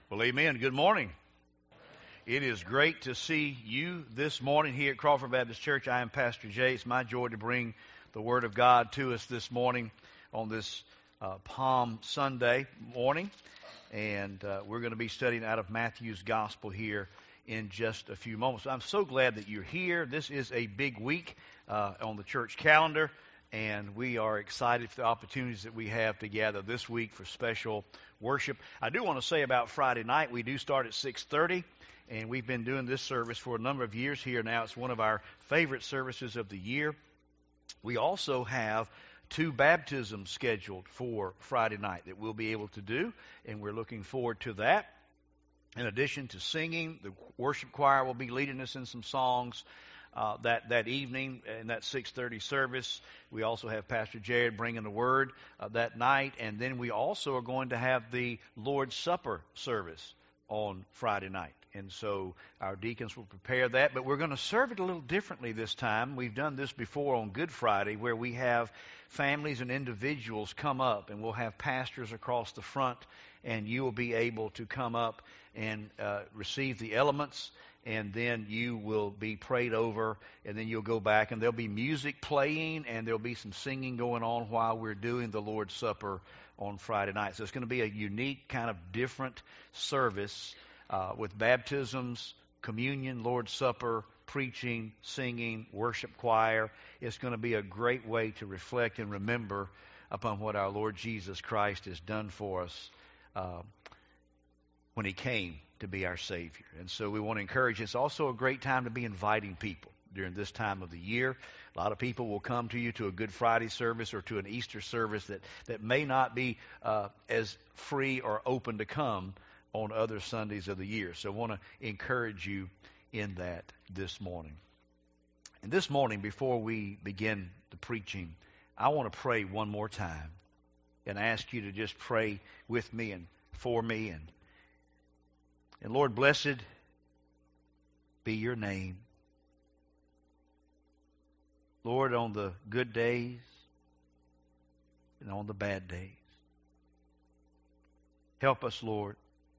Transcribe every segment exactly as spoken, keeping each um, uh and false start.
Well, amen. Good morning. It is great to see you this morning here at Crawford Baptist Church. I am Pastor Jay. It's my joy to bring the Word of God to us this morning on this uh, Palm Sunday morning. And uh, we're going to be studying out of Matthew's Gospel here in just a few moments. I'm so glad that you're here. This is a big week uh, on the church calendar, and we are excited for the opportunities that we have to gather this week for special worship. I do want to say about Friday night, we do start at six thirty, and we've been doing this service for a number of years here now. It's one of our favorite services of the year. We also have two baptisms scheduled for Friday night that we'll be able to do, and we're looking forward to that. In addition to singing, the worship choir will be leading us in some songs uh, that, that evening in that six thirty service. We also have Pastor Jared bringing the word uh, that night, and then we also are going to have the Lord's Supper service on Friday night. And so our deacons will prepare that, but we're going to serve it a little differently this time. We've done this before on Good Friday, where we have families and individuals come up, and we'll have pastors across the front, and you will be able to come up and uh, receive the elements, and then you will be prayed over, and then you'll go back, and there'll be music playing, and there'll be some singing going on while we're doing the Lord's Supper on Friday night. So it's going to be a unique, kind of different service uh, with baptisms, communion, Lord's Supper, preaching, singing, worship choir. It's going to be a great way to reflect and remember upon what our Lord Jesus Christ has done for us uh, when He came to be our Savior. And so we want to encourage. It's also a great time to be inviting people during this time of the year. A lot of people will come to you to a Good Friday service or to an Easter service that, that may not be uh, as free or open to come on other Sundays of the year. So I want to encourage you in that this morning. And this morning, before we begin the preaching, I want to pray one more time and ask you to just pray with me and for me. And, and Lord, blessed be your name. Lord, on the good days and on the bad days, help us, Lord,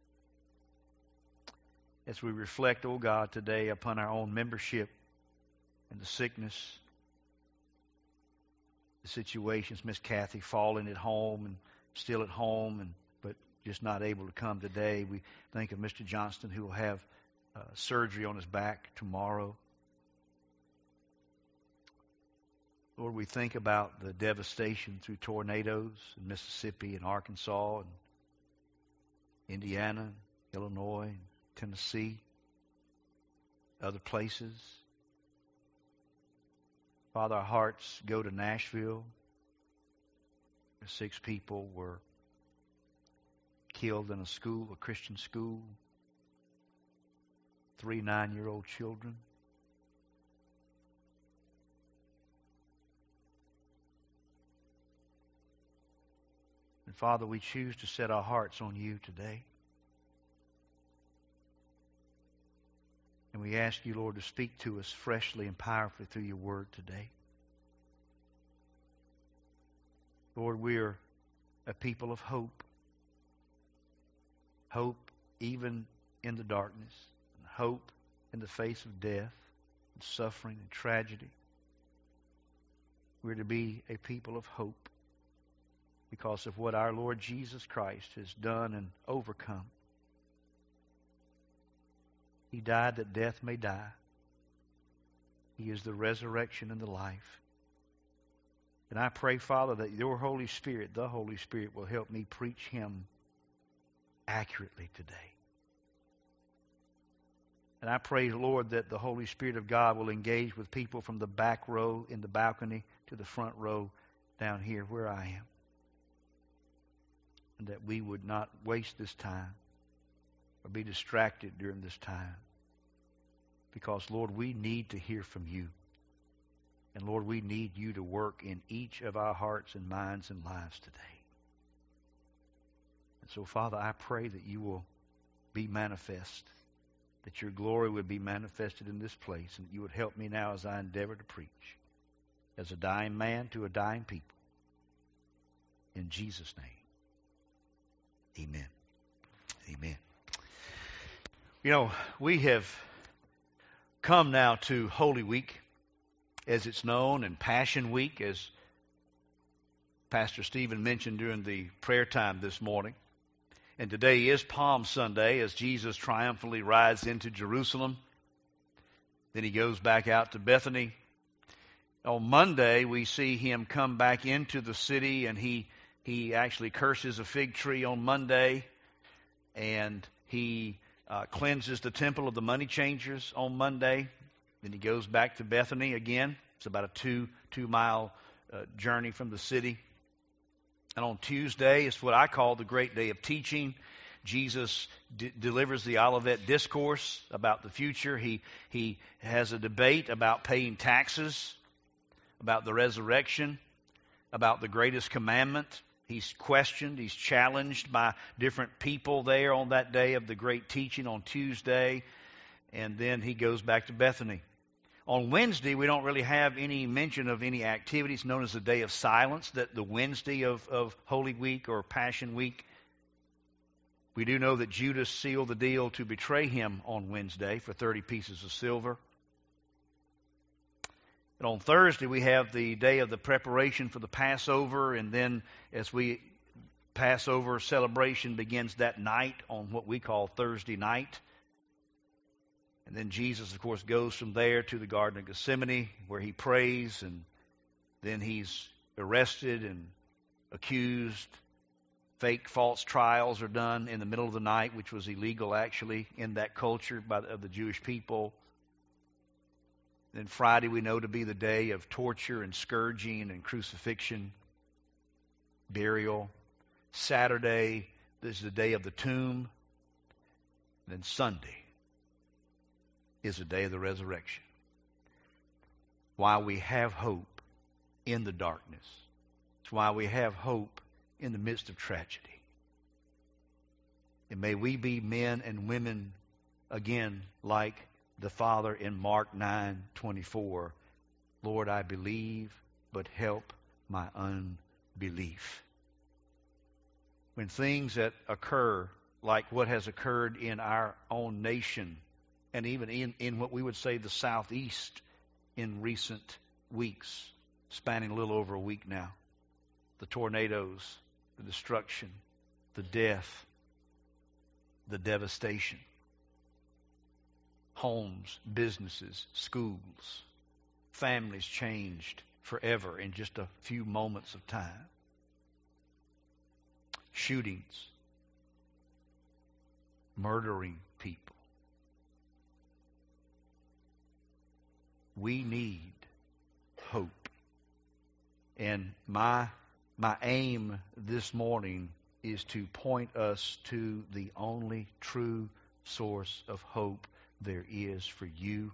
as we reflect, oh God, today upon our own membership and the sickness, the situations, Miss Kathy falling at home and still at home, and but just not able to come today. We think of Mister Johnston, who will have uh, surgery on his back tomorrow. Lord, we think about the devastation through tornadoes in Mississippi and Arkansas and Indiana, Illinois, Tennessee, other places. Father, our hearts go to Nashville, where six people were killed in a school, a Christian school, three nine-year-old children. And Father, we choose to set our hearts on you today. And we ask you, Lord, to speak to us freshly and powerfully through your word today. Lord, we are a people of hope. Hope even in the darkness. And hope in the face of death and suffering and tragedy. We're to be a people of hope because of what our Lord Jesus Christ has done and overcome. He died that death may die. He is the resurrection and the life. And I pray, Father, that your Holy Spirit, the Holy Spirit, will help me preach Him accurately today. And I pray, Lord, that the Holy Spirit of God will engage with people from the back row in the balcony to the front row down here where I am. And that we would not waste this time or be distracted during this time. Because, Lord, we need to hear from you. And, Lord, we need you to work in each of our hearts and minds and lives today. And so, Father, I pray that you will be manifest, that your glory would be manifested in this place, and that you would help me now as I endeavor to preach, as a dying man to a dying people. In Jesus' name, amen. Amen. You know, we have come now to Holy Week, as it's known, and Passion Week, as Pastor Stephen mentioned during the prayer time this morning. And today is Palm Sunday, as Jesus triumphantly rides into Jerusalem. Then he goes back out to Bethany. On Monday, we see him come back into the city, and he he actually curses a fig tree on Monday, and he uh, cleanses the temple of the money changers on Monday. Then he goes back to Bethany again. It's about a two two mile uh, journey from the city. And on Tuesday, it's what I call the great day of teaching. Jesus d- delivers the Olivet Discourse about the future. He he has a debate about paying taxes, about the resurrection, about the greatest commandment. He's questioned, he's challenged by different people there on that day of the great teaching on Tuesday. And then he goes back to Bethany. On Wednesday, we don't really have any mention of any activities known as the Day of Silence, that the Wednesday of, of Holy Week or Passion Week. We do know that Judas sealed the deal to betray him on Wednesday for thirty pieces of silver. And on Thursday, we have the day of the preparation for the Passover, and then as we Passover celebration begins that night on what we call Thursday night. And then Jesus, of course, goes from there to the Garden of Gethsemane, where he prays, and then he's arrested and accused. Fake false trials are done in the middle of the night, which was illegal actually in that culture by the, of the Jewish people. Then Friday we know to be the day of torture and scourging and crucifixion, burial. Saturday, this is the day of the tomb. And then Sunday is the day of the resurrection. Why we have hope in the darkness. It's why we have hope in the midst of tragedy. And may we be men and women again like the Father in Mark nine twenty-four. Lord, I believe, but help my unbelief. When things that occur, like what has occurred in our own nation, and even in, in what we would say the Southeast in recent weeks, spanning a little over a week now, the tornadoes, the destruction, the death, the devastation. Homes, businesses, schools, families changed forever in just a few moments of time. Shootings, murdering people. We need hope. And my my aim this morning is to point us to the only true source of hope there is for you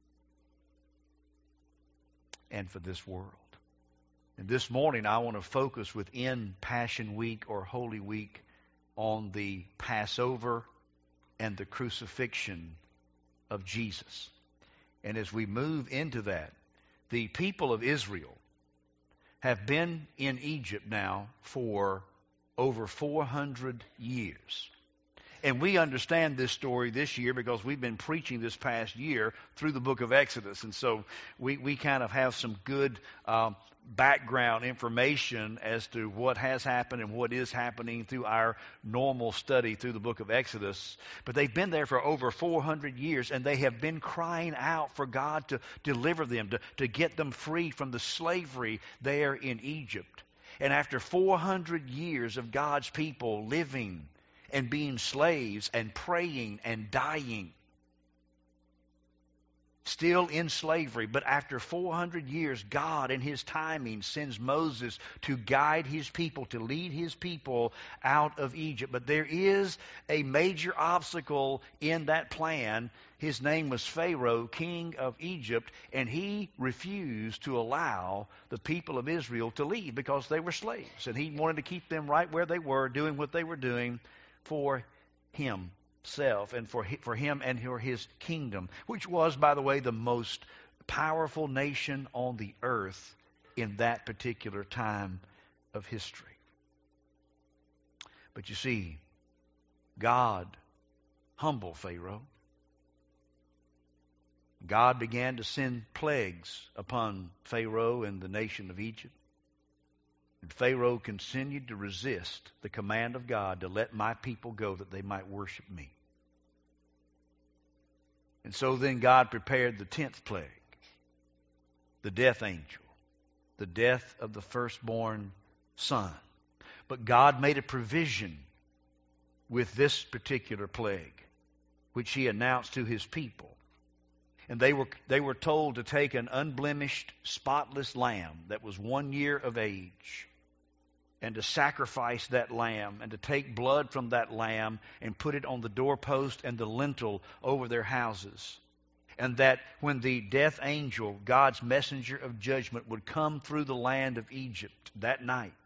and for this world. And this morning I want to focus within Passion Week or Holy Week on the Passover and the crucifixion of Jesus. And as we move into that, the people of Israel have been in Egypt now for over four hundred years. And we understand this story this year because we've been preaching this past year through the book of Exodus. And so we, we kind of have some good um, background information as to what has happened and what is happening through our normal study through the book of Exodus. But they've been there for over four hundred years, and they have been crying out for God to deliver them, to, to get them free from the slavery there in Egypt. And after four hundred years of God's people living and being slaves and praying and dying, still in slavery, but after four hundred years, God in His timing sends Moses to guide His people, to lead His people out of Egypt. But there is a major obstacle in that plan. His name was Pharaoh, king of Egypt, and he refused to allow the people of Israel to leave because they were slaves. And he wanted to keep them right where they were, doing what they were doing for himself and for for him and for his kingdom, which was, by the way, the most powerful nation on the earth in that particular time of history. But you see, God humbled Pharaoh. God began to send plagues upon Pharaoh and the nation of Egypt. And Pharaoh continued to resist the command of God to let my people go that they might worship me. And so then God prepared the tenth plague, the death angel, the death of the firstborn son. But God made a provision with this particular plague, which he announced to his people. And they were they were told to take an unblemished, spotless lamb that was one year of age, and to sacrifice that lamb, and to take blood from that lamb and put it on the doorpost and the lintel over their houses. And that when the death angel, God's messenger of judgment, would come through the land of Egypt that night,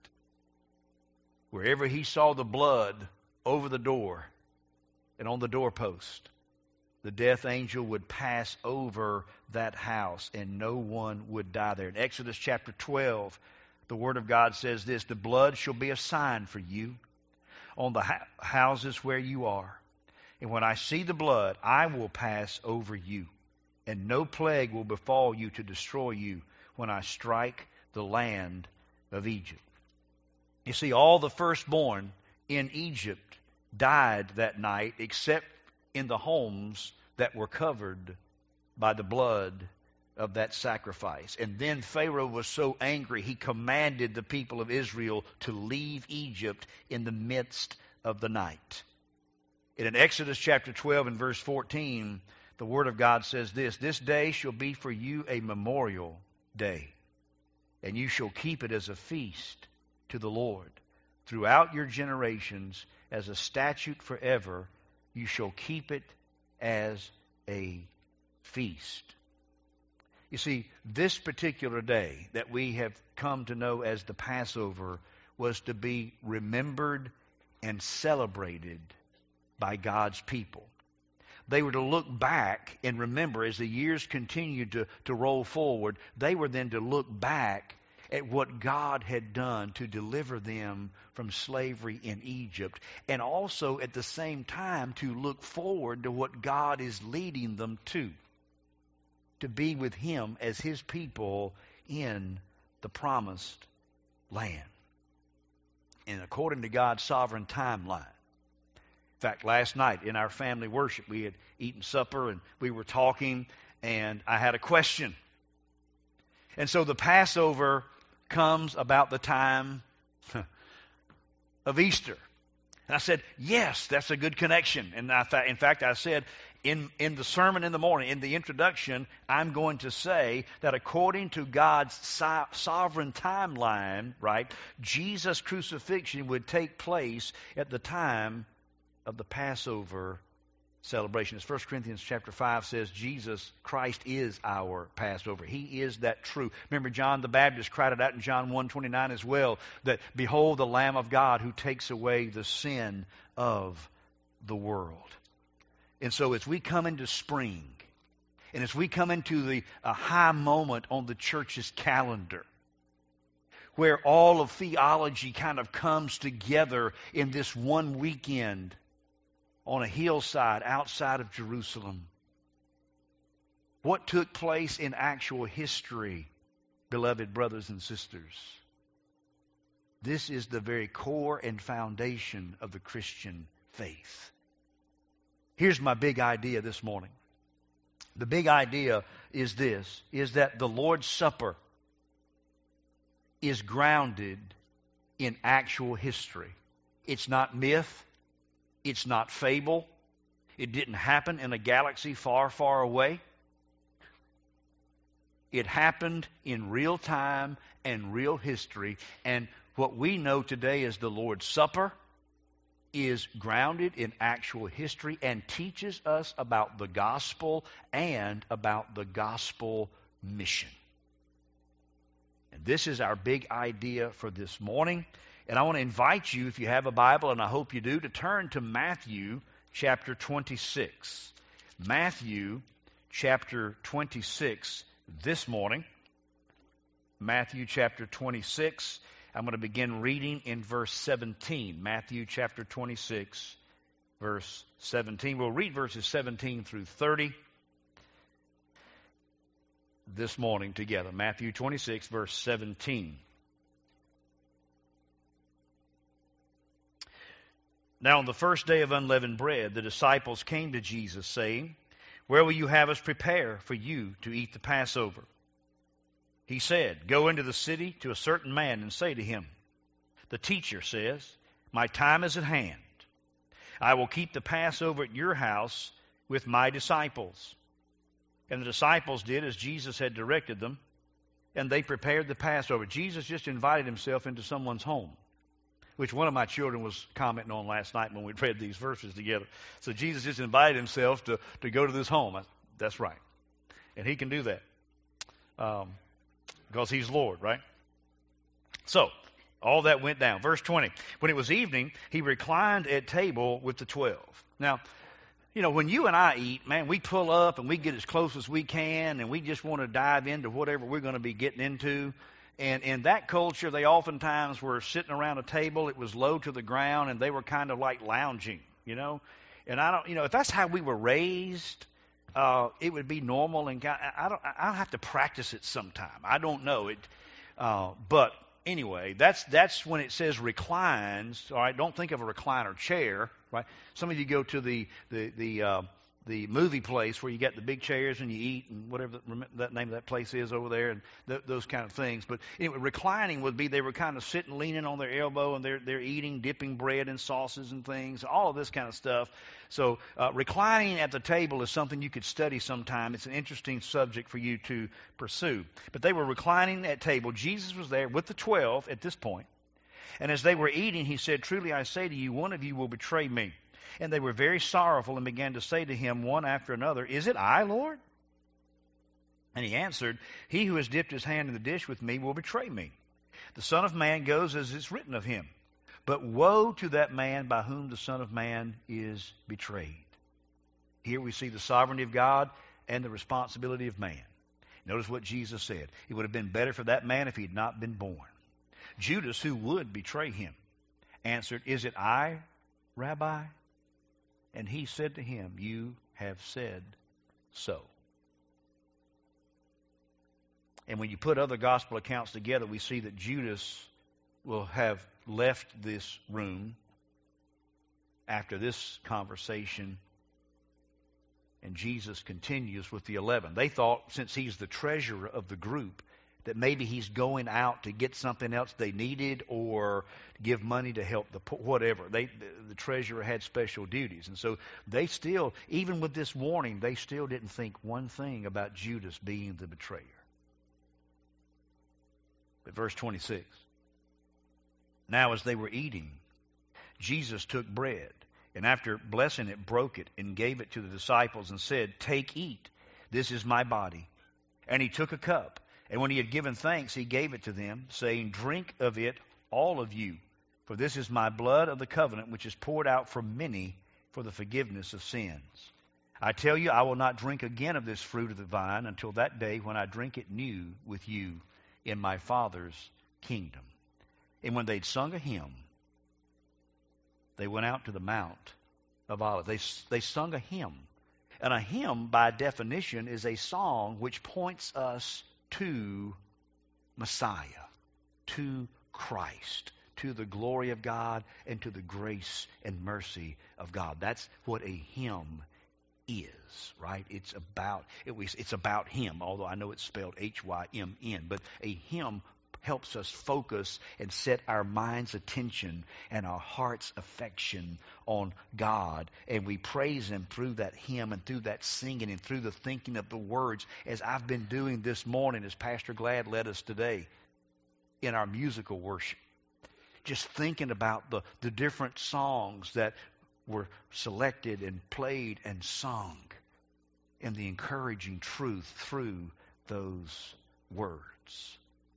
wherever he saw the blood over the door and on the doorpost, the death angel would pass over that house and no one would die there. In Exodus chapter twelve, the Word of God says this: the blood shall be a sign for you on the ha- houses where you are. And when I see the blood, I will pass over you, and no plague will befall you to destroy you when I strike the land of Egypt. You see, all the firstborn in Egypt died that night, except in the homes that were covered by the blood of that sacrifice. And then Pharaoh was so angry, he commanded the people of Israel to leave Egypt in the midst of the night. And in Exodus chapter twelve and verse fourteen, the Word of God says this: this day shall be for you a memorial day, and you shall keep it as a feast to the Lord throughout your generations, as a statute forever. You shall keep it as a feast. You see, this particular day that we have come to know as the Passover was to be remembered and celebrated by God's people. They were to look back and remember as the years continued to, to roll forward. They were then to look back at what God had done to deliver them from slavery in Egypt, and also at the same time to look forward to what God is leading them to, to be with Him as His people in the promised land. And according to God's sovereign timeline. In fact, last night in our family worship, we had eaten supper and we were talking, and I had a question. And so the Passover comes about the time of Easter. And I said, yes, that's a good connection. And I th- in fact, I said, in, in the sermon in the morning, in the introduction, I'm going to say that according to God's so- sovereign timeline, right, Jesus' crucifixion would take place at the time of the Passover celebration. As First Corinthians chapter five says, Jesus Christ is our Passover. He is that true. Remember, John the Baptist cried it out in John one twenty-nine as well, that behold the Lamb of God who takes away the sin of the world. And so as we come into spring, and as we come into the a high moment on the church's calendar, where all of theology kind of comes together in this one weekend on a hillside outside of Jerusalem. What took place in actual history, beloved brothers and sisters? This is the very core and foundation of the Christian faith. Here's my big idea this morning. The big idea is this, is that the Lord's Supper is grounded in actual history. It's not myth. It's not fable. It didn't happen in a galaxy far, far away. It happened in real time and real history. And what we know today as the Lord's Supper is grounded in actual history and teaches us about the gospel and about the gospel mission. And this is our big idea for this morning. And I want to invite you, if you have a Bible, and I hope you do, to turn to Matthew chapter twenty-six. Matthew chapter twenty-six this morning. Matthew chapter twenty-six. I'm going to begin reading in verse seventeen. Matthew chapter twenty-six, verse seventeen. We'll read verses seventeen through thirty. this morning together. Matthew twenty-six, verse seventeen. Now on the first day of unleavened bread, the disciples came to Jesus, saying, "Where will you have us prepare for you to eat the Passover?" He said, "Go into the city to a certain man and say to him, 'The teacher says, my time is at hand. I will keep the Passover at your house with my disciples.' And the disciples did as Jesus had directed them, and they prepared the Passover." Jesus just invited himself into someone's home, which one of my children was commenting on last night when we read these verses together. So Jesus just invited himself to, to go to this home. I, that's right. And he can do that um, because he's Lord, right? So, all that went down. Verse twenty, when it was evening, he reclined at table with the twelve. Now, you know, when you and I eat, man, we pull up and we get as close as we can, and we just want to dive into whatever we're going to be getting into. And in that culture, they oftentimes were sitting around a table. It was low to the ground, and they were kind of like lounging, you know. And I don't, you know, if that's how we were raised, uh, it would be normal. And I, I don't, I'll have to practice it sometime. I don't know it, uh, but anyway, that's that's when it says reclines. All right, don't think of a recliner chair, right? Some of you go to the the the uh, the movie place where you got the big chairs and you eat and whatever the, that name of that place is over there, and th- those kind of things. But anyway, reclining would be they were kind of sitting, leaning on their elbow, and they're they're eating, dipping bread in sauces and things, all of this kind of stuff. So uh, reclining at the table is something you could study sometime. It's an interesting subject for you to pursue. But they were reclining at table. Jesus was there with the twelve at this point. And as they were eating, he said, "Truly I say to you, one of you will betray me." And they were very sorrowful and began to say to him one after another, "Is it I, Lord?" And he answered, "He who has dipped his hand in the dish with me will betray me. The Son of Man goes as it's written of him. But woe to that man by whom the Son of Man is betrayed." Here we see the sovereignty of God and the responsibility of man. Notice what Jesus said. It would have been better for that man if he had not been born. Judas, who would betray him, answered, "Is it I, Rabbi?" And he said to him, "You have said so." And when you put other gospel accounts together, we see that Judas will have left this room after this conversation, and Jesus continues with the eleven. They thought, since he's the treasurer of the group, that maybe he's going out to get something else they needed or give money to help the poor, whatever. They, the, the treasurer had special duties. And so they still, even with this warning, they still didn't think one thing about Judas being the betrayer. But verse twenty-six, now as they were eating, Jesus took bread, and after blessing it, broke it, and gave it to the disciples, and said, "Take, eat, this is my body." And he took a cup, and when he had given thanks, he gave it to them, saying, "Drink of it, all of you, for this is my blood of the covenant, which is poured out for many for the forgiveness of sins. I tell you, I will not drink again of this fruit of the vine until that day when I drink it new with you in my Father's kingdom." And when they'd sung a hymn, they went out to the Mount of Olives. They, they sung a hymn. And a hymn, by definition, is a song which points us to Messiah, to Christ, to the glory of God, and to the grace and mercy of God. That's what a hymn is, right? It's about it was, it's about Him, although I know it's spelled H Y M N. But a hymn helps us focus and set our mind's attention and our heart's affection on God. And we praise Him through that hymn and through that singing and through the thinking of the words, as I've been doing this morning, as Pastor Glad led us today in our musical worship. Just thinking about the, the different songs that were selected and played and sung, and the encouraging truth through those words.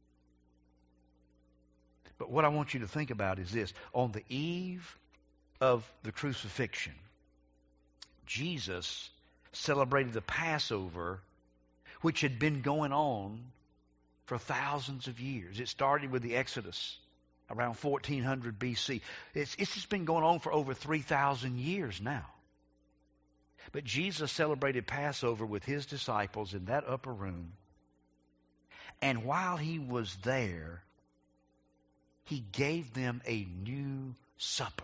But what I want you to think about is this. On the eve of the crucifixion, Jesus celebrated the Passover, which had been going on for thousands of years. It started with the Exodus around fourteen hundred B C. It's, it's just been going on for over three thousand years now. But Jesus celebrated Passover with His disciples in that upper room And while he was there, he gave them a new supper.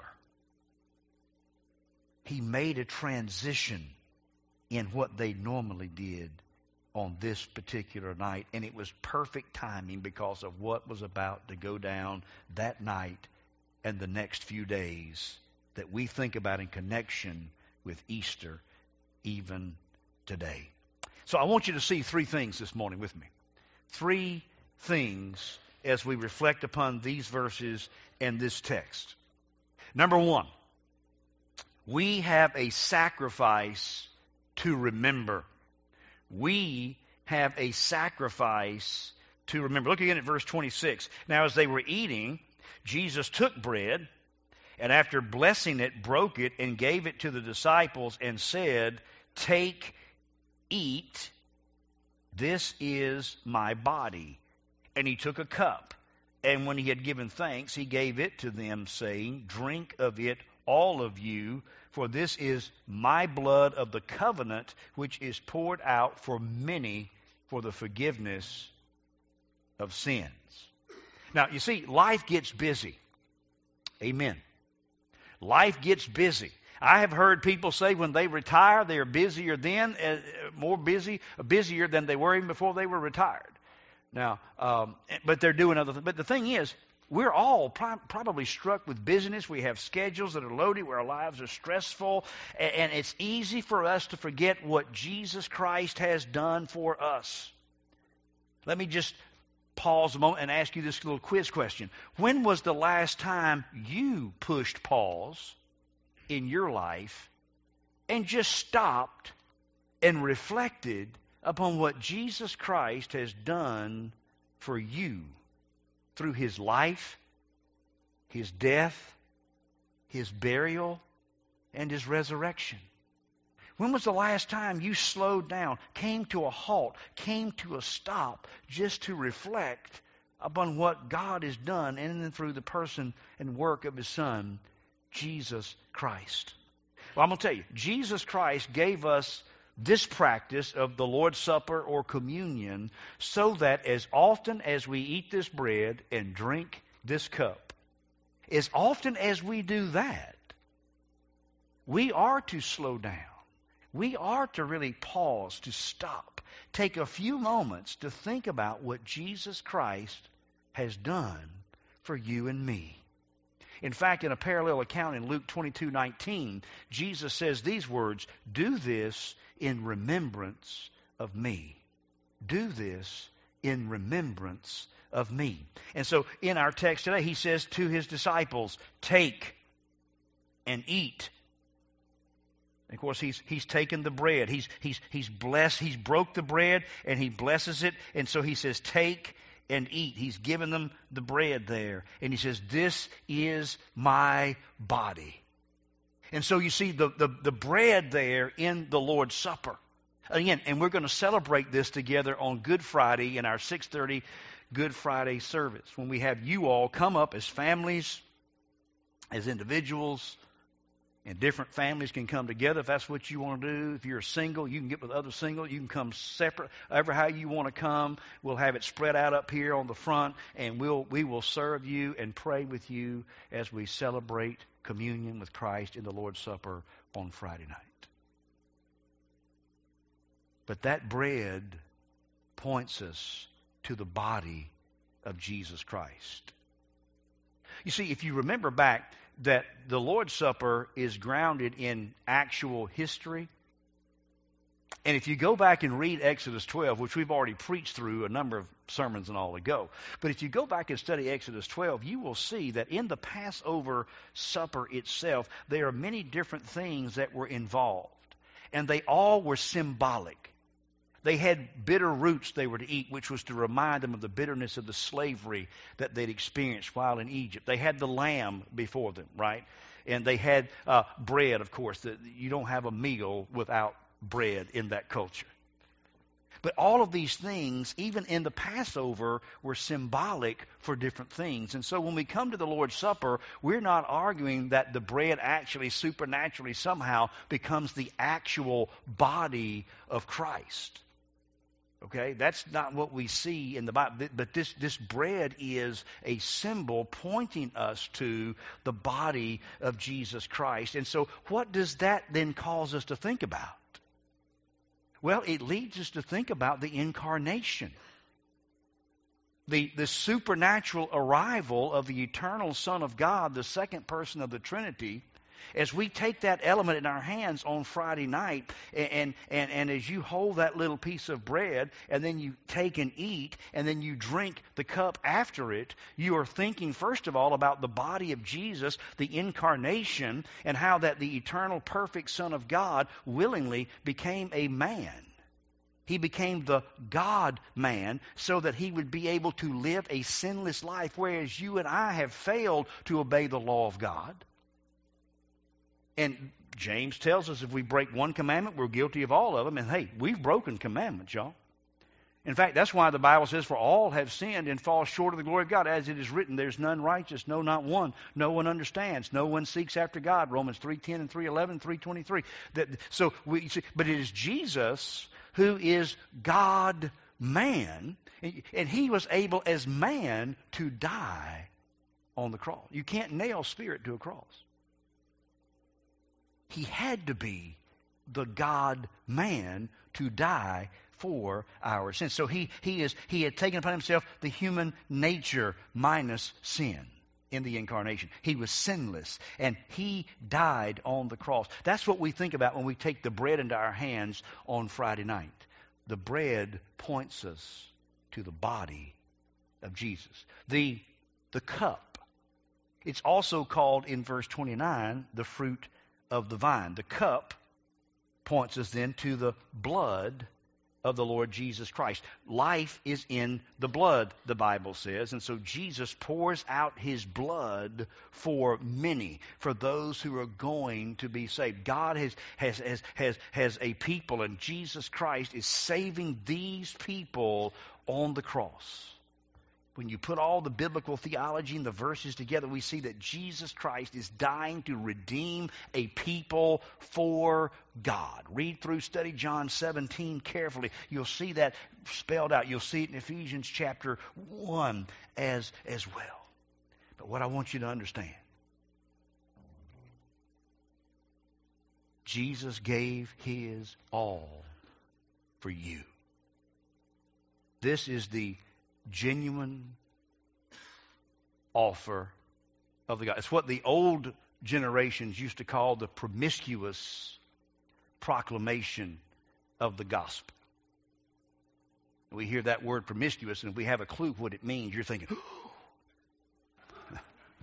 He made a transition in what they normally did on this particular night. And it was perfect timing because of what was about to go down that night and the next few days that we think about in connection with Easter even today. So I want you to see three things this morning with me. Three things as we reflect upon these verses and this text. Number one, we have a sacrifice to remember. We have a sacrifice to remember. Look again at verse twenty-six. Now as they were eating, Jesus took bread, and after blessing it, broke it and gave it to the disciples and said, "Take, eat, this is my body." And he took a cup, and when he had given thanks, he gave it to them, saying, "Drink of it, all of you, for this is my blood of the covenant, which is poured out for many for the forgiveness of sins." Now, you see, life gets busy. Amen. Life gets busy. I have heard people say when they retire, they are busier then, uh, more busy, busier than they were even before they were retired. Now, um, but they're doing other things. But the thing is, we're all pro- probably struck with busyness. We have schedules that are loaded where our lives are stressful. And, and it's easy for us to forget what Jesus Christ has done for us. Let me just pause a moment and ask you this little quiz question. When was the last time you pushed pause in your life and just stopped and reflected upon what Jesus Christ has done for you through his life, his death, his burial, and his resurrection? When was the last time you slowed down, came to a halt, came to a stop, just to reflect upon what God has done in and through the person and work of his Son, Jesus Christ? Well, I'm going to tell you, Jesus Christ gave us this practice of the Lord's Supper or communion so that as often as we eat this bread and drink this cup, as often as we do that, we are to slow down. We are to really pause, to stop, take a few moments to think about what Jesus Christ has done for you and me. In fact, in a parallel account in Luke twenty-two nineteen, Jesus says these words, "Do this in remembrance of me." Do this in remembrance of me. And so in our text today, he says to his disciples, "Take and eat." Of course, he's he's taken the bread. He's he's he's blessed. He's broke the bread and he blesses it. And so he says, "Take and eat." He's given them the bread there. And he says, "This is my body." And so you see the, the, the bread there in the Lord's Supper. Again, and we're going to celebrate this together on Good Friday in our six thirty Good Friday service, when we have you all come up as families, as individuals. And different families can come together if that's what you want to do. If you're single, you can get with other single. You can come separate. However how you want to come. We'll have it spread out up here on the front. And we'll, we will serve you and pray with you as we celebrate communion with Christ in the Lord's Supper on Friday night. But that bread points us to the body of Jesus Christ. You see, if you remember back, that the Lord's Supper is grounded in actual history. And if you go back and read Exodus twelve, which we've already preached through a number of sermons and all ago, but if you go back and study Exodus twelve, you will see that in the Passover supper itself, there are many different things that were involved. And they all were symbolic. They had bitter roots they were to eat, which was to remind them of the bitterness of the slavery that they'd experienced while in Egypt. They had the lamb before them, right? And they had uh, bread, of course. The, you don't have a meal without bread in that culture. But all of these things, even in the Passover, were symbolic for different things. And so when we come to the Lord's Supper, we're not arguing that the bread actually supernaturally somehow becomes the actual body of Christ. Okay, that's not what we see in the Bible. But this, this bread is a symbol pointing us to the body of Jesus Christ. And so what does that then cause us to think about? Well, it leads us to think about the incarnation. The, the supernatural arrival of the eternal Son of God, the second person of the Trinity. As we take that element in our hands on Friday night, and, and, and as you hold that little piece of bread, and then you take and eat, and then you drink the cup after it, you are thinking, first of all, about the body of Jesus, the incarnation, and how that the eternal, perfect Son of God willingly became a man. He became the God-man so that he would be able to live a sinless life, whereas you and I have failed to obey the law of God. And James tells us if we break one commandment, we're guilty of all of them. And hey, we've broken commandments, y'all. In fact, that's why the Bible says, for all have sinned and fall short of the glory of God. As it is written, there's none righteous, no, not one. No one understands. No one seeks after God. Romans three ten and three eleven, three twenty-three. That, so we see, but it is Jesus who is God-man. And he was able as man to die on the cross. You can't nail spirit to a cross. He had to be the God-man to die for our sins. So he, he, is, he had taken upon himself the human nature minus sin in the incarnation. He was sinless, and he died on the cross. That's what we think about when we take the bread into our hands on Friday night. The bread points us to the body of Jesus. The, the cup, it's also called in verse twenty-nine, the fruit of the vine. The cup points us then to the blood of the Lord Jesus Christ. Life is in the blood, the Bible says, and so Jesus pours out his blood for many, for those who are going to be saved. God has has has has, has a people, and Jesus Christ is saving these people on the cross. When you put all the biblical theology and the verses together, we see that Jesus Christ is dying to redeem a people for God. Read through, study John seventeen carefully. You'll see that spelled out. You'll see it in Ephesians chapter one as, as well. But what I want you to understand, Jesus gave his all for you. This is the genuine offer of the God. It's what the old generations used to call the promiscuous proclamation of the gospel. We hear that word promiscuous, and if we have a clue what it means, you're thinking, oh.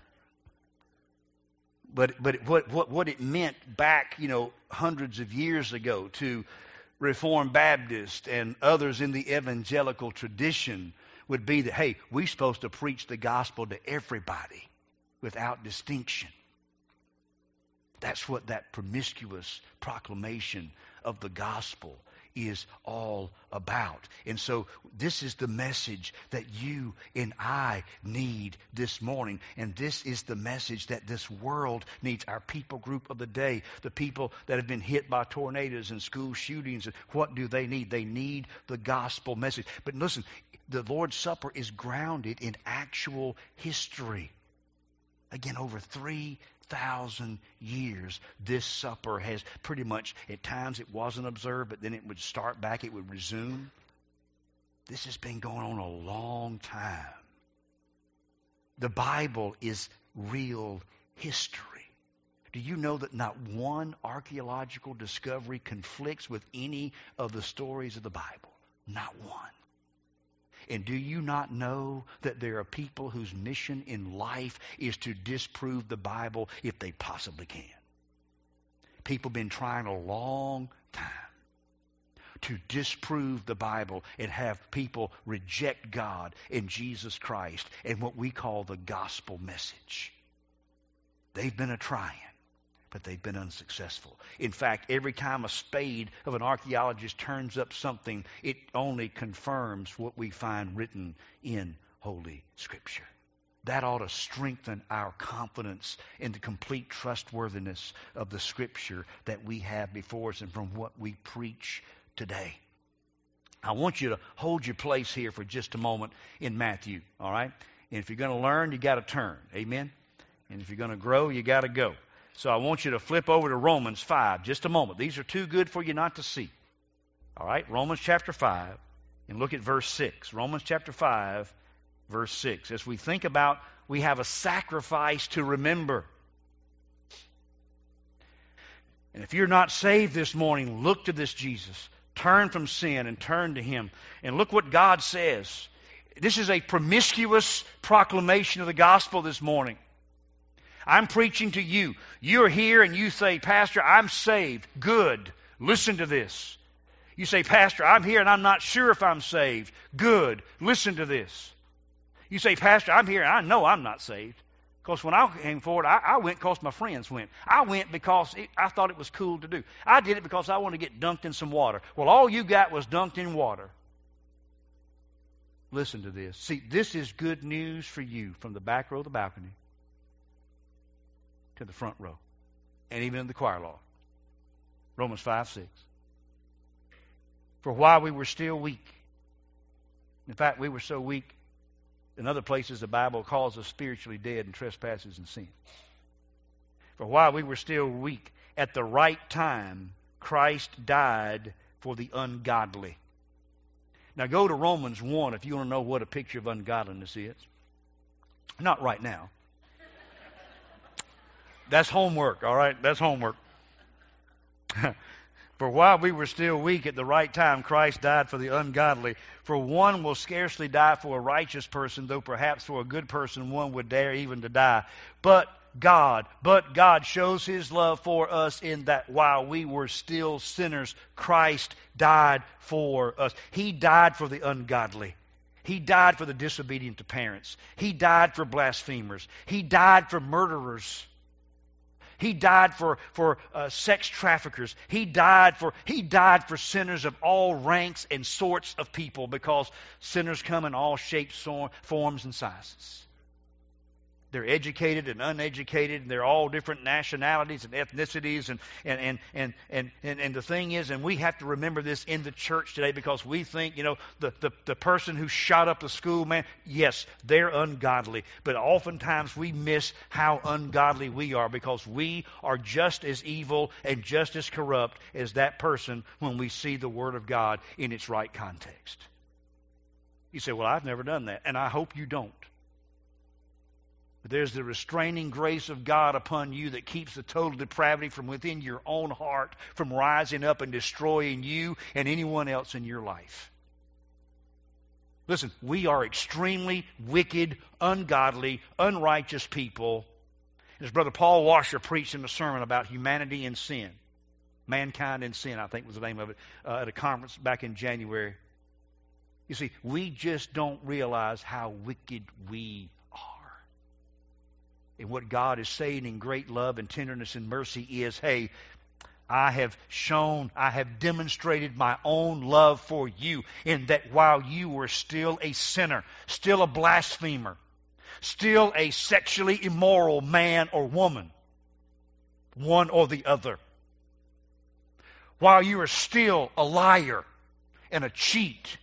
but but what, what what it meant back, you know, hundreds of years ago to Reformed Baptists and others in the evangelical tradition would be that, hey, we're supposed to preach the gospel to everybody without distinction. That's what that promiscuous proclamation of the gospel is all about. And so this is the message that you and I need this morning. And this is the message that this world needs. Our people group of the day, the people that have been hit by tornadoes and school shootings, what do they need? They need the gospel message. But listen, the Lord's Supper is grounded in actual history. Again, over three thousand years, this supper has pretty much, at times it wasn't observed, but then it would start back, it would resume. This has been going on a long time. The Bible is real history. Do you know that not one archaeological discovery conflicts with any of the stories of the Bible? Not one. And do you not know that there are people whose mission in life is to disprove the Bible if they possibly can? People have been trying a long time to disprove the Bible and have people reject God and Jesus Christ and what we call the gospel message. They've been a trying, but they've been unsuccessful. In fact, every time a spade of an archaeologist turns up something, it only confirms what we find written in Holy Scripture. That ought to strengthen our confidence in the complete trustworthiness of the Scripture that we have before us and from what we preach today. I want you to hold your place here for just a moment in Matthew, all right? And if you're going to learn, you got to turn. Amen? And if you're going to grow, you got to go. So I want you to flip over to Romans five, just a moment. These are too good for you not to see. All right? Romans chapter five, and look at verse six. Romans chapter five, verse six. As we think about, we have a sacrifice to remember. And if you're not saved this morning, look to this Jesus. Turn from sin and turn to Him. And look what God says. This is a promiscuous proclamation of the gospel this morning. I'm preaching to you. You're here and you say, Pastor, I'm saved. Good. Listen to this. You say, Pastor, I'm here and I'm not sure if I'm saved. Good. Listen to this. You say, Pastor, I'm here and I know I'm not saved. Because when I came forward, I, I went because my friends went. I went because it, I thought it was cool to do. I did it because I wanted to get dunked in some water. Well, all you got was dunked in water. Listen to this. See, this is good news for you from the back row of the balcony to the front row, and even in the choir loft. Romans five six. For while we were still weak, in fact, we were so weak, in other places the Bible calls us spiritually dead in trespasses and sin. For while we were still weak, at the right time, Christ died for the ungodly. Now go to Romans one if you want to know what a picture of ungodliness is. Not right now. That's homework, all right? That's homework. For while we were still weak, at the right time, Christ died for the ungodly. For one will scarcely die for a righteous person, though perhaps for a good person one would dare even to die. But God, but God shows His love for us in that while we were still sinners, Christ died for us. He died for the ungodly. He died for the disobedient to parents. He died for blasphemers. He died for murderers. He died for, for uh, sex traffickers. He died for he died for sinners of all ranks and sorts of people, because sinners come in all shapes, forms, and sizes. They're educated and uneducated, and they're all different nationalities and ethnicities. And, and, and, and, and, and, and the thing is, and we have to remember this in the church today, because we think, you know, the, the, the person who shot up the school, man, yes, they're ungodly. But oftentimes we miss how ungodly we are, because we are just as evil and just as corrupt as that person when we see the Word of God in its right context. You say, well, I've never done that, and I hope you don't. But there's the restraining grace of God upon you that keeps the total depravity from within your own heart from rising up and destroying you and anyone else in your life. Listen, we are extremely wicked, ungodly, unrighteous people. As Brother Paul Washer preached in a sermon about humanity and sin, mankind and sin, I think was the name of it, uh, at a conference back in January. You see, we just don't realize how wicked we are. And what God is saying in great love and tenderness and mercy is, hey, I have shown, I have demonstrated my own love for you, in that while you were still a sinner, still a blasphemer, still a sexually immoral man or woman, one or the other, while you are still a liar and a cheat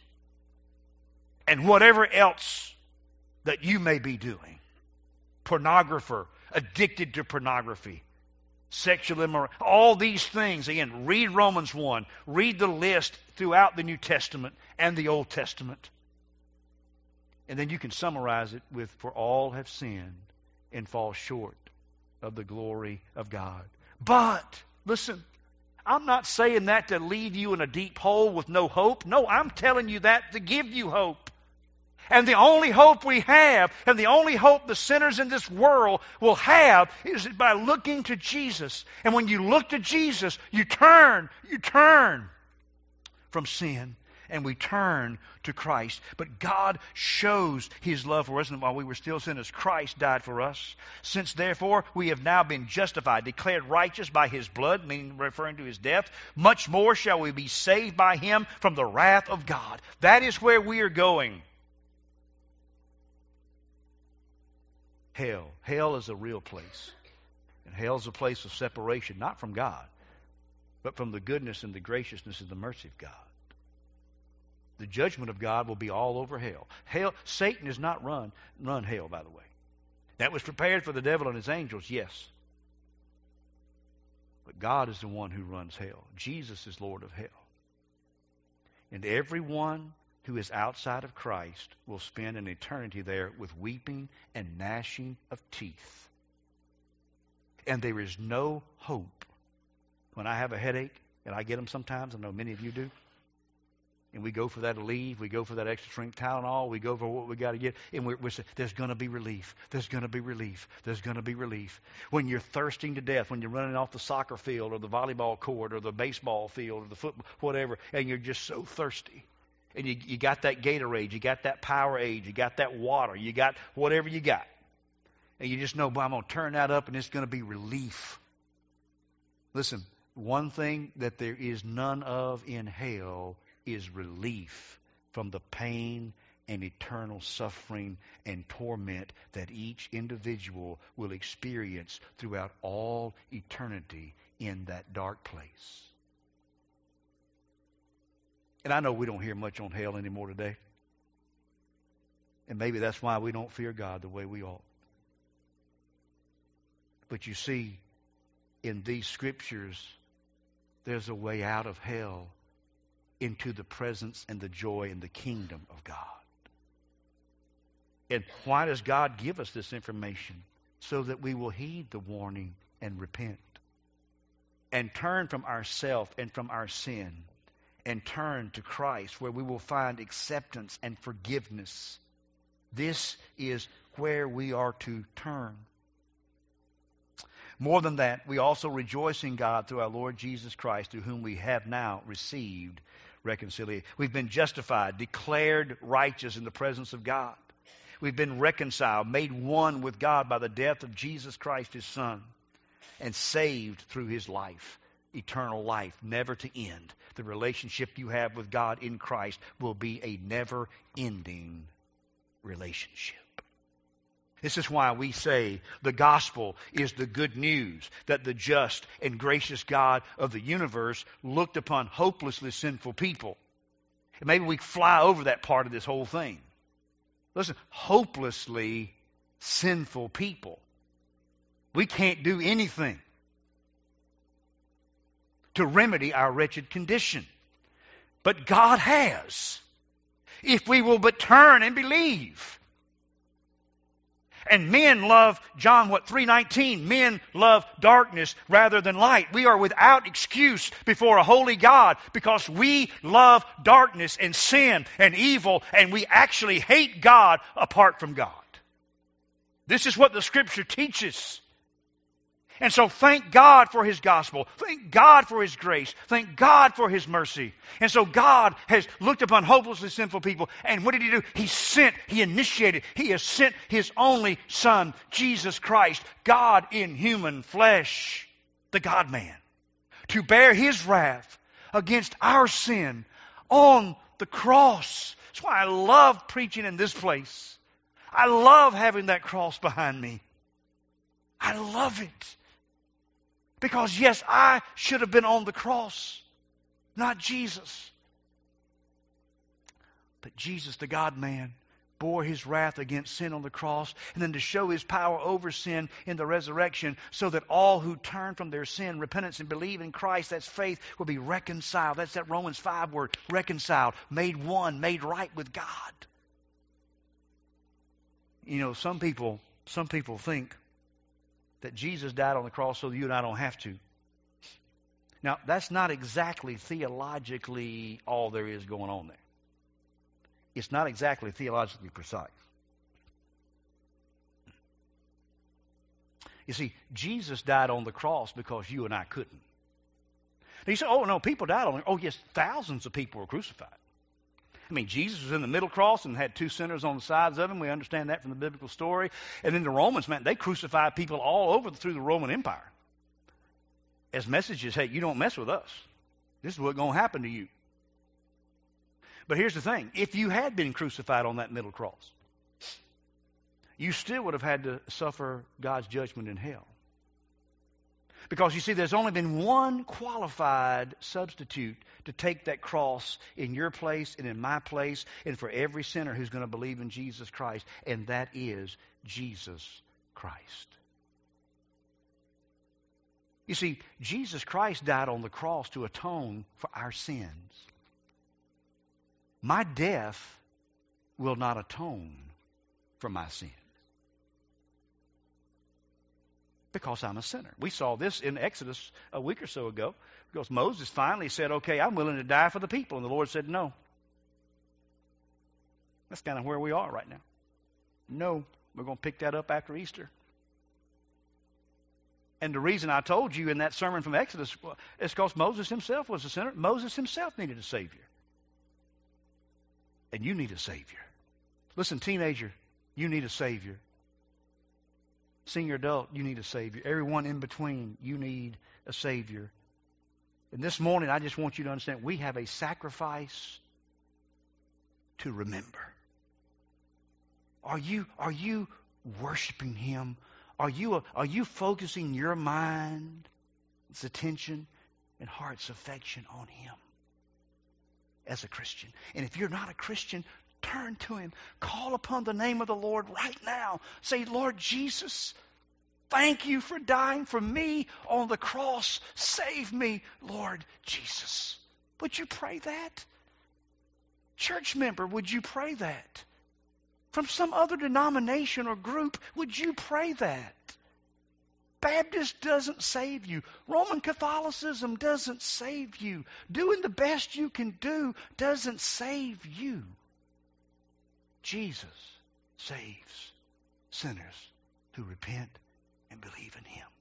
and whatever else that you may be doing, pornographer, addicted to pornography, sexual immorality, all these things. Again, read Romans one. Read the list throughout the New Testament and the Old Testament. And then you can summarize it with, for all have sinned and fall short of the glory of God. But, listen, I'm not saying that to leave you in a deep hole with no hope. No, I'm telling you that to give you hope. And the only hope we have, and the only hope the sinners in this world will have, is by looking to Jesus. And when you look to Jesus, you turn, you turn from sin, and we turn to Christ. But God shows His love for us, and while we were still sinners, Christ died for us. Since therefore we have now been justified, declared righteous by His blood, meaning referring to His death, much more shall we be saved by Him from the wrath of God. That is where we are going. Hell. Hell is a real place. And hell is a place of separation, not from God, but from the goodness and the graciousness and the mercy of God. The judgment of God will be all over hell. Hell, Satan has not run, run hell, by the way. That was prepared for the devil and his angels, yes. But God is the one who runs hell. Jesus is Lord of hell. And everyone who is outside of Christ will spend an eternity there with weeping and gnashing of teeth. And there is no hope. When I have a headache, and I get them sometimes, I know many of you do, and we go for that Aleve, we go for that extra strength Tylenol, we go for what we got to get, and we're, we're saying, there's going to be relief, there's going to be relief, there's going to be relief. When you're thirsting to death, when you're running off the soccer field or the volleyball court or the baseball field or the football, whatever, and you're just so thirsty, and you, you got that Gatorade, you got that Powerade, you got that water, you got whatever you got, and you just know, boy, I'm going to turn that up and it's going to be relief. Listen, one thing that there is none of in hell is relief from the pain and eternal suffering and torment that each individual will experience throughout all eternity in that dark place. And I know we don't hear much on hell anymore today. And maybe that's why we don't fear God the way we ought. But you see, in these scriptures, there's a way out of hell into the presence and the joy and the kingdom of God. And why does God give us this information? So that we will heed the warning and repent. And turn from ourself and from our sin. And turn to Christ, where we will find acceptance and forgiveness. This is where we are to turn. More than that, we also rejoice in God through our Lord Jesus Christ, through whom we have now received reconciliation. We've been justified, declared righteous in the presence of God. We've been reconciled, made one with God by the death of Jesus Christ, His Son, and saved through His life, eternal life, never to end. The relationship you have with God in Christ will be a never-ending relationship. This is why we say the gospel is the good news that the just and gracious God of the universe looked upon hopelessly sinful people. And maybe we fly over that part of this whole thing. Listen, hopelessly sinful people. We can't do anything to remedy our wretched condition. But God has, if we will but turn and believe. And men love, John what, three nineteen, men love darkness rather than light. We are without excuse before a holy God because we love darkness and sin and evil, and we actually hate God apart from God. This is what the Scripture teaches. And so thank God for His gospel. Thank God for His grace. Thank God for His mercy. And so God has looked upon hopelessly sinful people. And what did He do? He sent, He initiated, He has sent His only Son, Jesus Christ, God in human flesh, the God-man, to bear His wrath against our sin on the cross. That's why I love preaching in this place. I love having that cross behind me. I love it. Because, yes, I should have been on the cross, not Jesus. But Jesus, the God-man, bore His wrath against sin on the cross, and then to show His power over sin in the resurrection, so that all who turn from their sin, repentance, and believe in Christ, that's faith, will be reconciled. That's that Romans five word, reconciled, made one, made right with God. You know, some people, some people think that Jesus died on the cross so that you and I don't have to. Now, that's not exactly theologically all there is going on there. It's not exactly theologically precise. You see, Jesus died on the cross because you and I couldn't. Now you say, oh, no, people died on it. Oh, yes, thousands of people were crucified. I mean, Jesus was in the middle cross and had two sinners on the sides of Him. We understand that from the biblical story. And then the Romans, man, they crucified people all over through the Roman Empire. As messages, hey, you don't mess with us. This is what's going to happen to you. But here's the thing. If you had been crucified on that middle cross, you still would have had to suffer God's judgment in hell. Because you see, there's only been one qualified substitute to take that cross in your place and in my place and for every sinner who's going to believe in Jesus Christ, and that is Jesus Christ. You see, Jesus Christ died on the cross to atone for our sins. My death will not atone for my sins. Because I'm a sinner. We saw this in Exodus a week or so ago. Because Moses finally said, okay, I'm willing to die for the people. And the Lord said, no. That's kind of where we are right now. No, we're going to pick that up after Easter. And the reason I told you in that sermon from Exodus is because Moses himself was a sinner. Moses himself needed a Savior. And you need a Savior. Listen, teenager, you need a Savior. Senior adult, you need a Savior. Everyone in between, you need a Savior. And this morning, I just want you to understand, we have a sacrifice to remember. Are you, are you worshiping Him? Are you, are you focusing your mind, its attention, and heart's affection on Him as a Christian? And if you're not a Christian, turn to Him. Call upon the name of the Lord right now. Say, Lord Jesus, thank you for dying for me on the cross. Save me, Lord Jesus. Would you pray that? Church member, would you pray that? From some other denomination or group, would you pray that? Baptist doesn't save you. Roman Catholicism doesn't save you. Doing the best you can do doesn't save you. Jesus saves sinners who repent and believe in Him.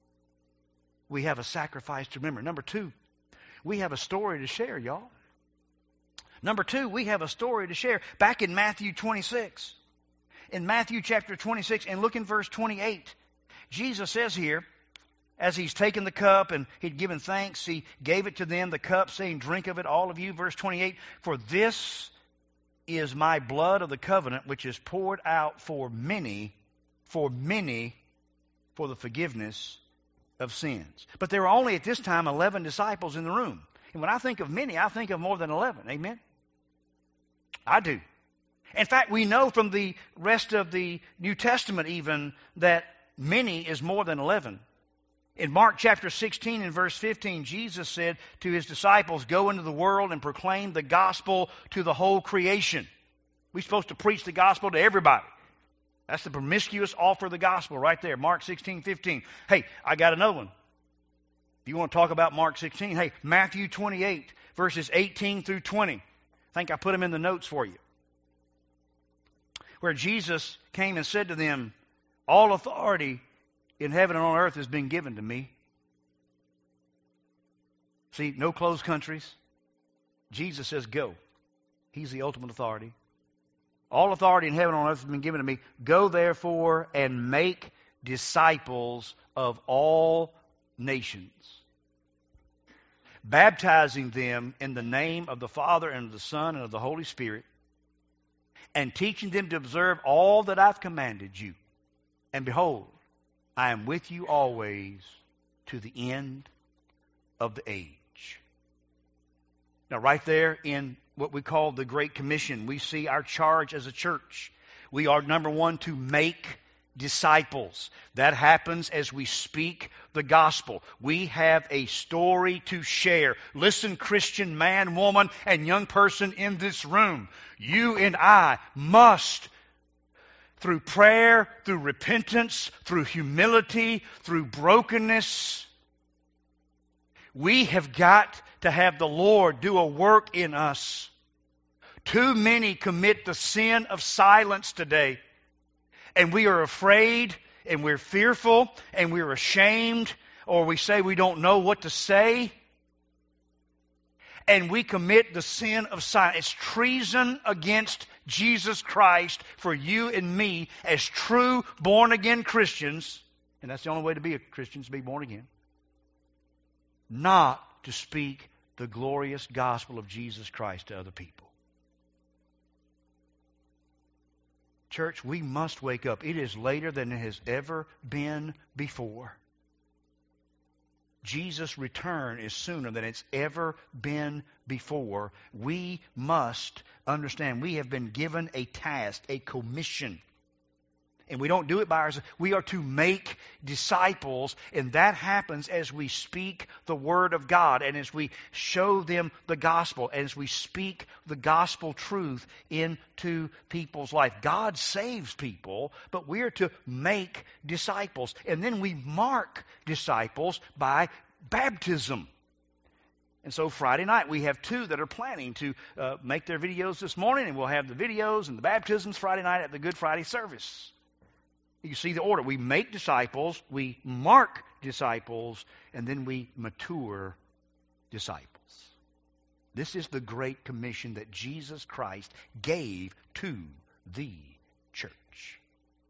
We have a sacrifice to remember. Number two, we have a story to share, y'all. Number two, we have a story to share. Back in Matthew twenty-six. In Matthew chapter twenty-six, and look in verse twenty-eight. Jesus says here, as He's taken the cup and He'd given thanks, He gave it to them, the cup, saying, drink of it, all of you. Verse twenty-eight, for this is my blood of the covenant, which is poured out for many, for many, for the forgiveness of sins. But there were only at this time eleven disciples in the room. And when I think of many, I think of more than eleven. Amen? I do. In fact, we know from the rest of the New Testament even that many is more than eleven. In Mark chapter sixteen and verse fifteen, Jesus said to His disciples, go into the world and proclaim the gospel to the whole creation. We're supposed to preach the gospel to everybody. That's the promiscuous offer of the gospel right there, Mark sixteen fifteen. Hey, I got another one. If you want to talk about Mark sixteen, hey, Matthew twenty-eight, verses eighteen through twenty. I think I put them in the notes for you. Where Jesus came and said to them, all authority in heaven and on earth has been given to me. See, no closed countries. Jesus says, go. He's the ultimate authority. All authority in heaven and on earth has been given to me. Go therefore and make disciples of all nations, baptizing them in the name of the Father and of the Son and of the Holy Spirit, and teaching them to observe all that I've commanded you. And behold, I am with you always to the end of the age. Now, right there in what we call the Great Commission, we see our charge as a church. We are, number one, to make disciples. That happens as we speak the gospel. We have a story to share. Listen, Christian man, woman, and young person in this room. You and I must, through prayer, through repentance, through humility, through brokenness, we have got to have the Lord do a work in us. Too many commit the sin of silence today. And we are afraid, and we're fearful, and we're ashamed, or we say we don't know what to say. And we commit the sin of silence. It's treason against Jesus Christ for you and me as true born-again Christians. And that's the only way to be a Christian, is to be born again. Not to speak the glorious gospel of Jesus Christ to other people. Church, we must wake up. It is later than it has ever been before. Jesus' return is sooner than it's ever been before. We must understand we have been given a task, a commission. And we don't do it by ourselves. We are to make disciples, and that happens as we speak the Word of God and as we show them the gospel, and as we speak the gospel truth into people's life. God saves people, but we are to make disciples. And then we mark disciples by baptism. And so Friday night we have two that are planning to uh, make their videos this morning, and we'll have the videos and the baptisms Friday night at the Good Friday service. You see the order. We make disciples, we mark disciples, and then we mature disciples. This is the great commission that Jesus Christ gave to the church.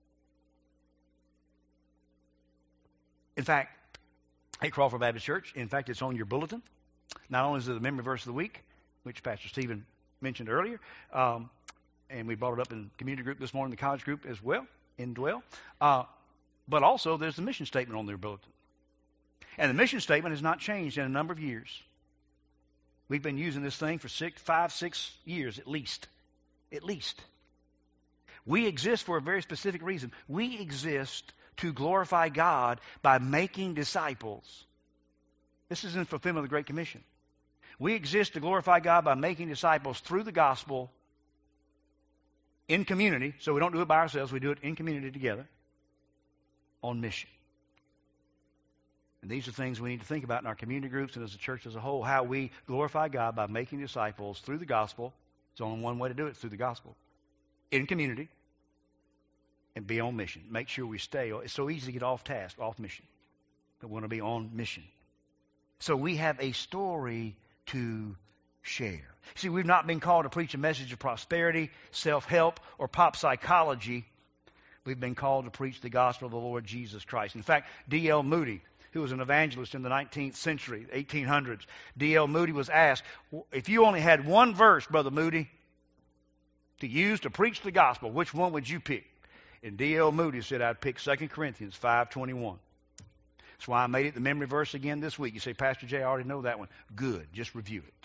In fact, at Crawford Baptist Church, in fact, it's on your bulletin. Not only is it the memory verse of the week, which Pastor Stephen mentioned earlier, um, and we brought it up in community group this morning, the college group as well. Indwell, uh, but also there's the mission statement on their bulletin. And the mission statement has not changed in a number of years. We've been using this thing for six, five, six years at least. At least. We exist for a very specific reason. We exist to glorify God by making disciples. This is in fulfillment of the Great Commission. We exist to glorify God by making disciples through the gospel in community, so we don't do it by ourselves, we do it in community together, on mission. And these are things we need to think about in our community groups and as a church as a whole, how we glorify God by making disciples through the gospel. There's only one way to do it, through the gospel. In community, and be on mission. Make sure we stay. It's so easy to get off task, off mission. But we want to be on mission. So we have a story to share. See, we've not been called to preach a message of prosperity, self-help, or pop psychology. We've been called to preach the gospel of the Lord Jesus Christ. In fact, D L Moody, who was an evangelist in the nineteenth century, eighteen hundreds, D L Moody was asked, if you only had one verse, Brother Moody, to use to preach the gospel, which one would you pick? And D L Moody said, I'd pick Second Corinthians five twenty-one. That's why I made it the memory verse again this week. You say, Pastor Jay, I already know that one. Good. Just review it.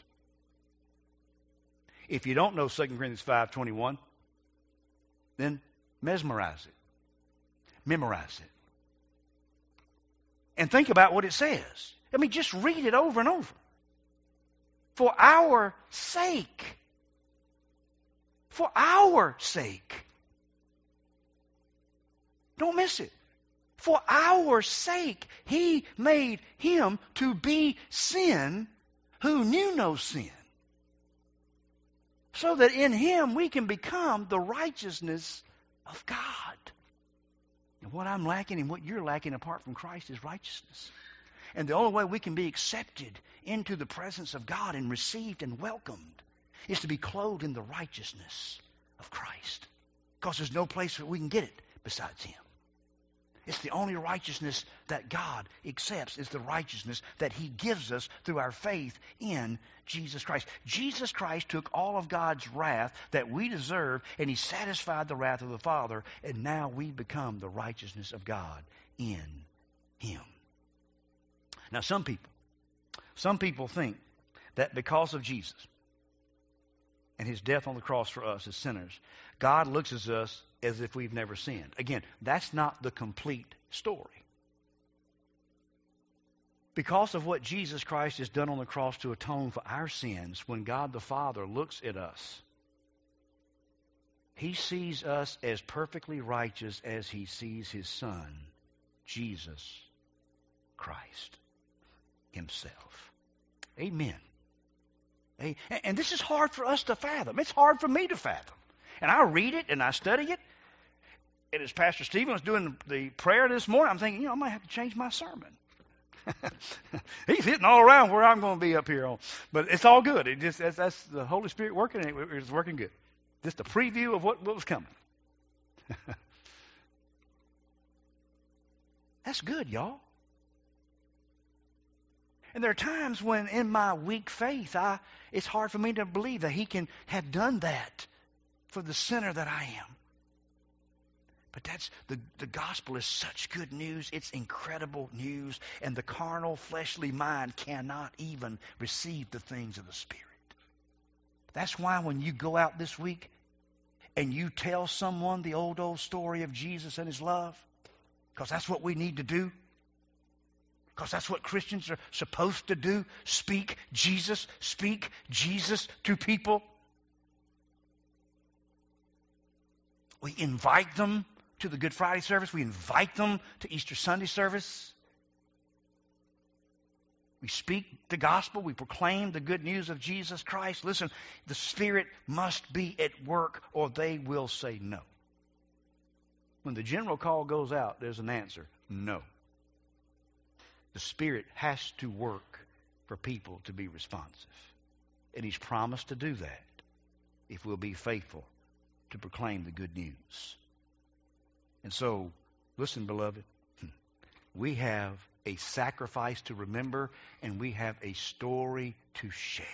If you don't know Second Corinthians five twenty-one, then mesmerize it. Memorize it. And think about what it says. I mean, just read it over and over. For our sake. For our sake. Don't miss it. For our sake, He made Him to be sin who knew no sin, so that in Him we can become the righteousness of God. And what I'm lacking and what you're lacking apart from Christ is righteousness. And the only way we can be accepted into the presence of God and received and welcomed is to be clothed in the righteousness of Christ. Because there's no place where we can get it besides Him. It's the only righteousness that God accepts. It's the righteousness that He gives us through our faith in Jesus Christ. Jesus Christ took all of God's wrath that we deserve, and He satisfied the wrath of the Father, and now we become the righteousness of God in Him. Now some people, some people think that because of Jesus and His death on the cross for us as sinners, God looks at us as if we've never sinned. Again, that's not the complete story. Because of what Jesus Christ has done on the cross to atone for our sins, when God the Father looks at us, He sees us as perfectly righteous as He sees His Son, Jesus Christ Himself. Amen. And this is hard for us to fathom. It's hard for me to fathom. And I read it and I study it. And as Pastor Stephen was doing the prayer this morning, I'm thinking, you know, I might have to change my sermon. He's hitting all around where I'm going to be up here on. But it's all good. It just that's, that's the Holy Spirit working, and it, it's working good. Just a preview of what, what was coming. That's good, y'all. And there are times when in my weak faith, I it's hard for me to believe that He can have done that for the sinner that I am. But that's the, the gospel is such good news. It's incredible news. And the carnal, fleshly mind cannot even receive the things of the Spirit. That's why when you go out this week and you tell someone the old, old story of Jesus and his love, because that's what we need to do, because that's what Christians are supposed to do, speak Jesus, speak Jesus to people. We invite them to the Good Friday service. We invite them to Easter Sunday service. We speak the gospel. We proclaim the good news of Jesus Christ. Listen, the Spirit must be at work or they will say no. When the general call goes out, there's an answer. No. The Spirit has to work for people to be responsive. And He's promised to do that if we'll be faithful to proclaim the good news. And so, listen, beloved, we have a sacrifice to remember, and we have a story to share.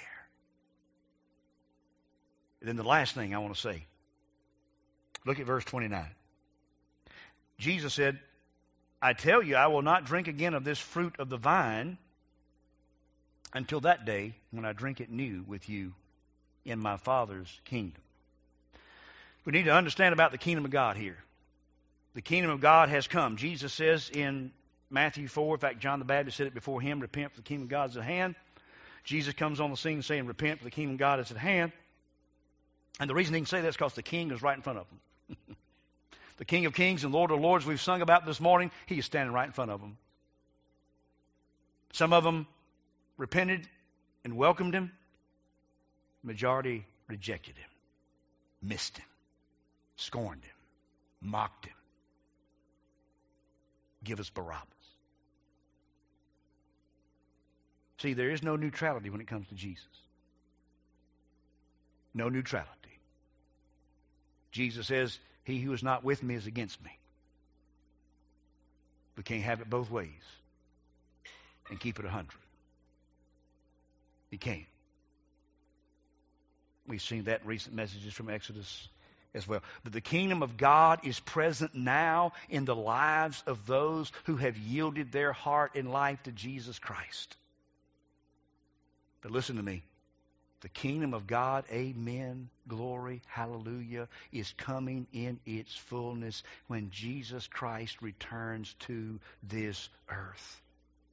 And then the last thing I want to say, look at verse twenty-nine. Jesus said, I tell you, I will not drink again of this fruit of the vine until that day when I drink it new with you in my Father's kingdom. We need to understand about the kingdom of God here. The kingdom of God has come. Jesus says in Matthew four, in fact, John the Baptist said it before him, repent for the kingdom of God is at hand. Jesus comes on the scene saying, repent for the kingdom of God is at hand. And the reason he can say that is because the king is right in front of him. The King of Kings and Lord of Lords we've sung about this morning, he is standing right in front of them. Some of them repented and welcomed him. The majority rejected him, missed him, scorned him, mocked him. Give us Barabbas. See, there is no neutrality when it comes to Jesus. No neutrality. Jesus says, he who is not with me is against me. We can't have it both ways and keep it a hundred. You can't. We've seen that in recent messages from Exodus as well. But the kingdom of God is present now in the lives of those who have yielded their heart and life to Jesus Christ. But listen to me. The kingdom of God, amen, glory, hallelujah, is coming in its fullness when Jesus Christ returns to this earth.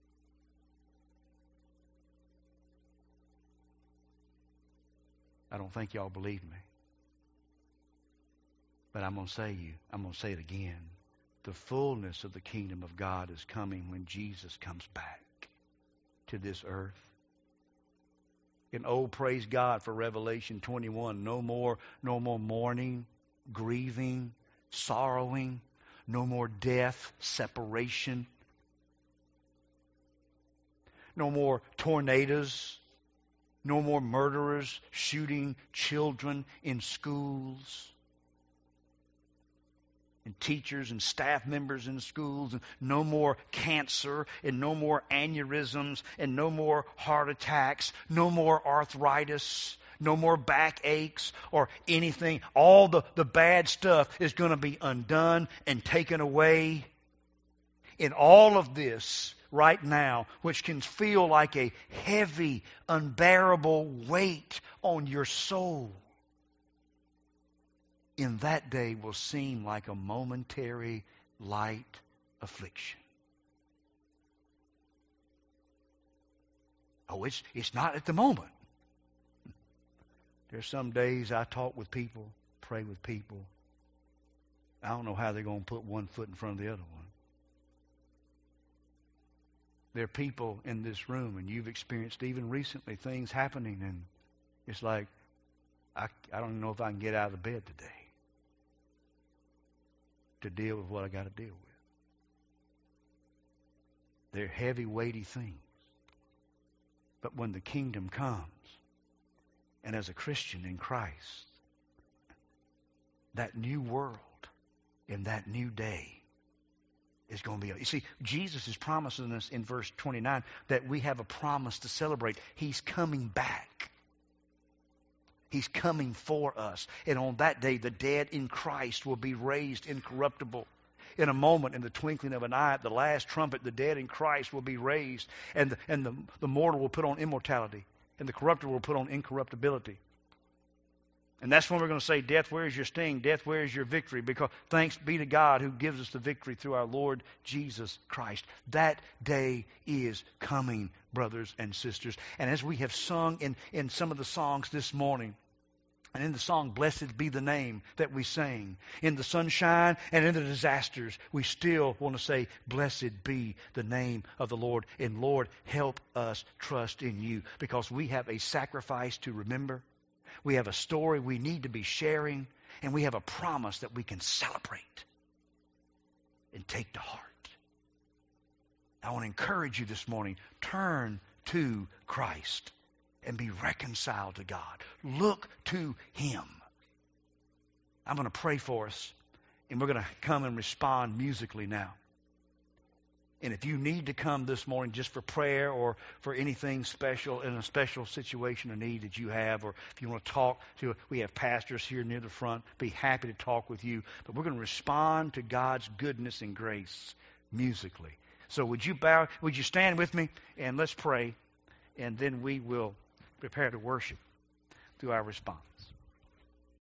I don't think y'all believe me. But I'm going to say you, I'm going to say it again. The fullness of the kingdom of God is coming when Jesus comes back to this earth. And oh, praise God for Revelation twenty-one. No more, no more mourning, grieving, sorrowing. No more death, separation. No more tornadoes. No more murderers shooting children in schools. And teachers and staff members in schools, and no more cancer, and no more aneurysms, and no more heart attacks, no more arthritis, no more backaches or anything. All the, the bad stuff is going to be undone and taken away. In all of this right now, which can feel like a heavy, unbearable weight on your soul, in that day will seem like a momentary light affliction. Oh, it's it's not at the moment. There's some days I talk with people, pray with people. I don't know how they're going to put one foot in front of the other one. There are people in this room, and you've experienced even recently things happening, and it's like, I, I don't know if I can get out of bed today to deal with what I got to deal with. They're heavy, weighty things. But when the kingdom comes, and as a Christian in Christ, that new world and that new day is going to be. You see, Jesus is promising us in verse twenty-nine that we have a promise to celebrate. He's coming back. He's coming for us. And on that day, the dead in Christ will be raised incorruptible. In a moment, in the twinkling of an eye, at the last trumpet, the dead in Christ will be raised. And, the, and the, the mortal will put on immortality. And the corruptible will put on incorruptibility. And that's when we're going to say, death, where is your sting? Death, where is your victory? Because thanks be to God who gives us the victory through our Lord Jesus Christ. That day is coming, brothers and sisters. And as we have sung in, in some of the songs this morning, and in the song, Blessed Be the Name that we sang, in the sunshine and in the disasters, we still want to say, Blessed be the name of the Lord. And Lord, help us trust in you, because we have a sacrifice to remember. We have a story we need to be sharing, and we have a promise that we can celebrate and take to heart. I want to encourage you this morning, turn to Christ and be reconciled to God. Look to Him. I'm going to pray for us, and we're going to come and respond musically now. And if you need to come this morning just for prayer or for anything special in a special situation or need that you have, or if you want to talk to, we have pastors here near the front, be happy to talk with you. But we're going to respond to God's goodness and grace musically. So would you bow, would you stand with me, and let's pray, and then we will prepare to worship through our response.